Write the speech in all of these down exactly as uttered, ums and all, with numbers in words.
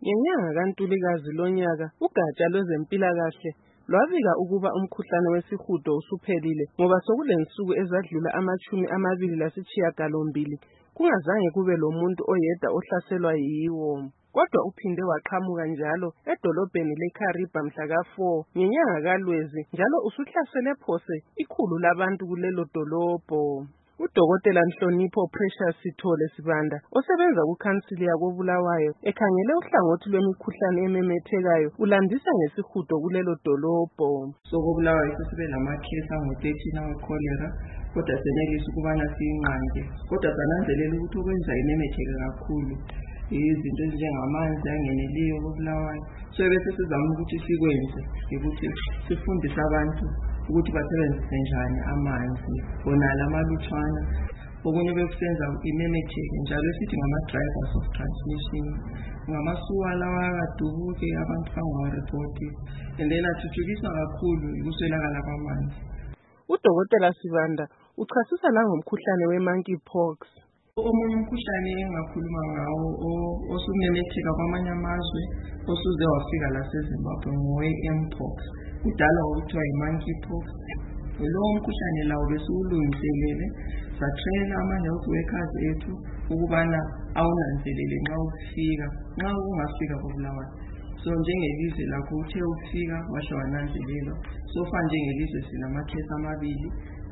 Ngenyanga kaNtulikazi lonyaka, ugatsha lwezempilakahle lwabika ukuba umkhuhlane wesihudo usuphelile ngoba sokulensuku ezadlula amachumi amabili lasitshiyagalombili kungazange kube lomuntu oyedwa ohlaselwa yiwo. Kodwa uphinde waqhamuka njalo edolobheni leKariba mhla ka four ngenyanga kaLwezi njalo usuhlasele phose ikhulu labantu kulelo dolobho. Udokotela Nhlonipho Precious Sithole Sibanda osebenza kukhansili yakoBulawayo ekhangele uhlangothi lwemikhuhlane ememethekayo ulandisa ngesihudo kulelo dolobho. SokoBulawayo sibe lamakhesi angu thirteen awe cholera kodwa senelisa ukubana siyinqande kodwa sananzelela ukuthi okwenza imemetheke kakhulu izinto ezinjengamanzi angeneliyo koBulawayo. So bese sizama ukuthi sikwenze ukuthi sifundise abantu ukuthi basebenzise njani amanzi bona lamalutshwana okunye bekusenza imemetheke njalo sithi ngama drivers of transmission ngamasuwa lawa akadubuke abantu bangawareport and then athuthukiswa kakhulu ukuswelakala kwamanzi. Udokotela Sibanda uchasisa langomkhuhlane we-monkeypox. Omunye umkhuhlane engakhuluma ngawo osumemetheka kwamanye amazwe osuze wafika laseZimbabwe ngowe-mpox kudala okuthiwa yi-monkeypox. Lowo mkhuhlane lawo besiwulungiselele satrain ama-health workers ethu ukubana awunanzelele nxa ufika nxa ungafika koBulawayo. So njengelizwe lakho uthe ufika washo wananzelelwa sofa njengelizwe silamakhesi amabili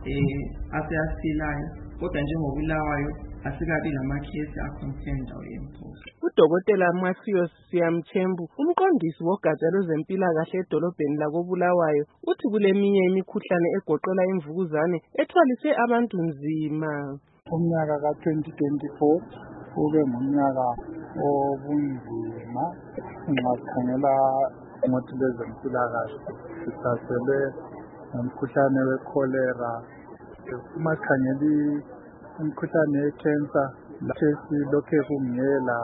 eh aseyasilayo kodwa njengoBulawayo asikabi lamakhesi aconfirmed awe-mpox. Udokotela Masiyo Siyamthembu umqondisi wogatsha lwezempilakahle edolobheni lakoBulawayo uthi kuleminye imikhuhlane egoqela imvukuzane ethwalise abantu nzima. Umnyaka ka twenty twenty-four ube ngumnyaka obunzima nxa sikhangela ngothi lwezempilakahle sihlasele umkhuhlane wecholera. Uma sikhangeli umkhuhlane wecancer lesi lokhe kungela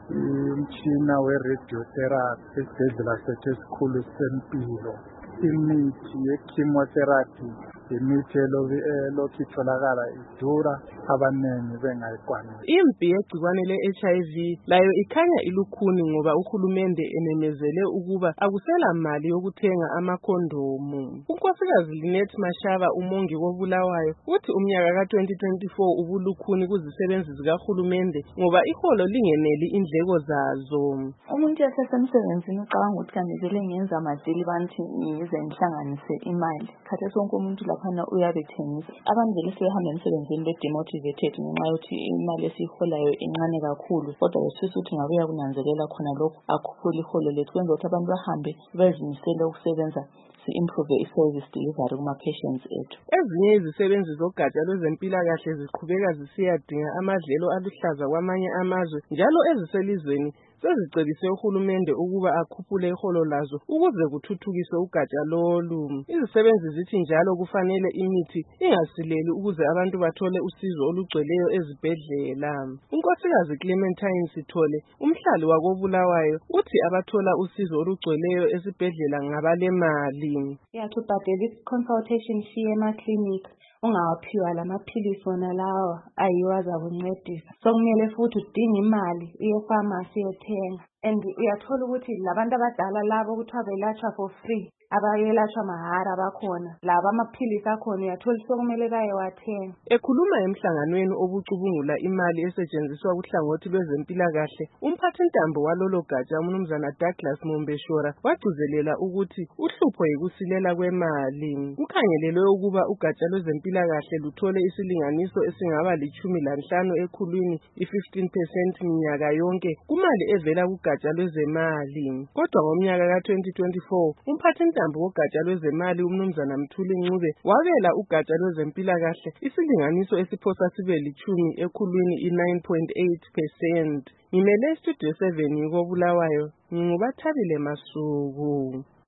umtshina we-radiotherapy esibhedlela sethu esikhulu sempilo. Imithi ye-chemotherapy imithi elokhu itholakala idura abanengi bengayikwanisi. Impi yegcikwane le-H I V layo ikhanya ilukhuni ngoba uhulumende enemezele ukuba akusela mali yokuthenga amakhondomu. Unkosikazi Linet Mashaba umongi koBulawayo uthi umnyaka ka twenty twenty-four ubulukhuni kuzisebenzi zikahulumende ngoba iholo lingeneli indleko zazo. Umuntu yasesemsebenzini ucabanga ukuthi kanti vele ngenza amadili bantu ngize ngihlanganise imali. Khathesi sonke umuntu laphana uyabe ethengisa. Abantu vele sebehamba emsebenzini be-demotivated ngenxa yokuthi imali esiyiholayo incane kakhulu kodwa besifisa ukuthi ngabe uyakunanzelela khona lokho akhuphula iholo lethu kwenza ukuthi abantu bahambe bezimisele ukusebenza si-improve i-service delivery kuma-patients ethu. Ezinye izisebenzi zogatsha lwezempilakahle ziqhubeka zisiyadinga amadlelo aluhlaza kwamanye amazwe njalo eziselizweni sezicebise uhulumende ukuba akhuphule iholo lazo ukuze kuthuthukiswe ugatsha lolu. Izisebenzi zithi njalo kufanele imithi ingasileli ukuze abantu bathole usizo olugcweleyo ezibhedlela. Unkosikazi Clementine Sithole umhlali wakoBulawayo uthi abathola usizo olugcweleyo esibhedlela ngabalemali. Uyatubhadela i-consultation fee ema-clinic ungawaphiwa lamaphilisi wona lawa ayiwo azakuncedisa. Sokumele futhi udinga imali uye epharmacy uyothenga. And uyathola ukuthi labantu abadala labo kuthiwa belatshwa for free abayelatshwa mahara bakhona laba amaphilisi akhona uyathola sokumele bayewathenga. Ekhuluma emhlanganweni obucubungula imali esetshenziswa kuhlangothi lwezempilakahle umphathintambo walolo gatsha umnumzana Douglas Mombeshora wagcizelela ukuthi uhlupho yikusilela kwemali. Kukhangelelwe ukuba ugatsha lwezempilakahle luthole isilinganiso esingaba lichumi lanhlanu ekhulwini i-fifteen percent minyaka yonke kumali evela kugatsha lwezemali. Kodwa ngomnyaka ka twenty twenty-four umphathintambo Umntambo wogatsha lwezemali umnumzana Mthuli Ncube wabela ugatsha lwezempilakahle isilinganiso esiphosa sibe lichumi ekhulwini i-nine point eight percent. Ngimele studio seven koBulawayo ngingubathabile Masuku.